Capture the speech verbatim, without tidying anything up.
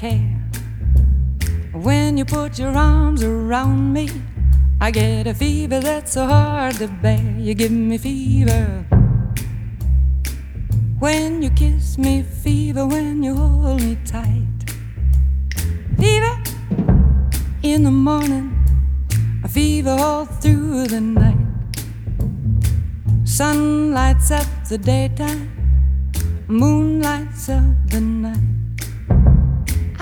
care. When you put your arms around me, I get a fever that's so hard to bear. You give me fever when you kiss me, fever when you hold me tight. Fever in the morning, a fever all through the night. Sun lights up the daytime, moon lights up the night.